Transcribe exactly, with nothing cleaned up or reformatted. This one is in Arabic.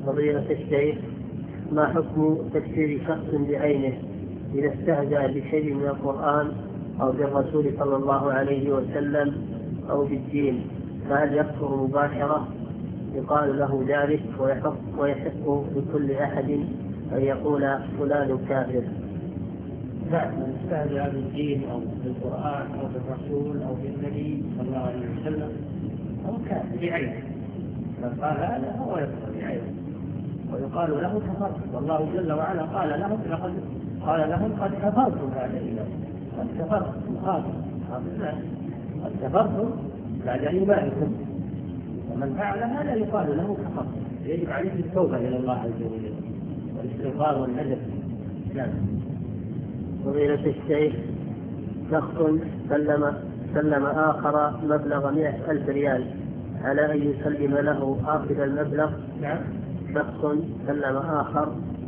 فضيلة الشيخ، ما حكم تكفير شخص بعينه إذا استهزأ بشيء من القرآن أو بالرسول صلى الله عليه وسلم أو بالدين، فهل يكفر مباشرة؟ يقال له ذلك ويحق, ويحق لكل أحد أن يقول فلان كافر. بعد من استهزأ بالدين أو بالقرآن أو بالرسول أو بالنبي صلى الله عليه وسلم هو كافر بعينه، من قال هذا هو يكفر بعينه ويقال له كفرت، والله جل وعلا قال لهم لقد قال لهم قد كفرتم بعد إيمانكم، قد كفرتم قال قد كفرتم بعد إيمانكم، ومن فعل هذا يقال له كفر، يجب عليه التوبة إلى الله عز وجل والاستغفار والندم. نعم. فضيلة الشيخ، شخص سلم سلم آخر مبلغ مئة ألف ريال على أن يسلم له آخر المبلغ. نعم. شخص سلم آخر